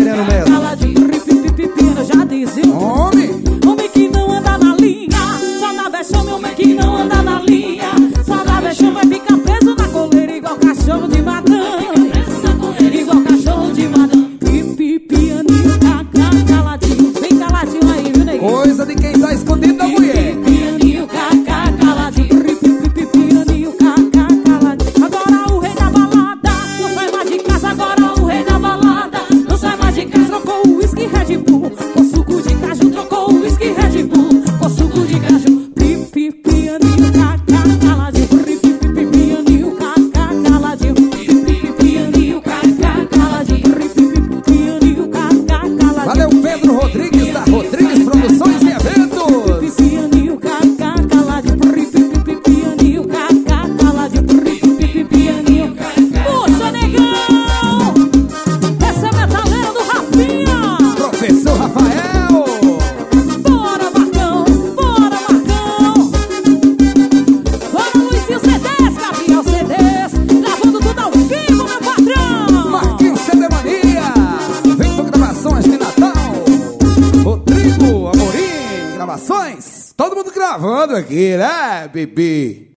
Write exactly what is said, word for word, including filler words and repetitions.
querendo mesmo. Caladinho, pipipipipiano, já disse. Homem, homem que não anda na linha, só dá vexame, homem que não anda na linha, só dá vexame, vai ficar preso na coleira igual cachorro de madame, igual cachorro de madame. Pipipianinho, caladinho, bem caladinho aí, viu, neguinho? coisa de quem tá escondido da mulher. Pipianinho, caladinho, pipipianinho, caladinho. Agora o rei da balada não sai mais de casa, agora o rei da balada não sai mais de casa. Trocou o whisky Red Bull com suco de caju, trocou o whisky Red Bull com suco de caju. Pipianinho, caladinho, pipipianinho, caladinho, pipipianinho, caladinho, pipipianinho, caladinho. Valeu, Pedro Rodrigues da Rodrigues Produções e Eventos. Pipianinho, caladinho, pipipianinho, caladinho, pipipianinho. Puxa, negão! Essa é a metaleira do Rafinha. Professor Rafael. Bora, Marcão! Bora, Marcão! Bora, Luizinho C Ds, Gabriel C Ds, gravando tudo ao vivo, meu patrão! Marquinhos C D Mania. Vem com gravações de Natal. Rodrigo Amorim, gravações. Todo mundo gravando aqui, né, bebê?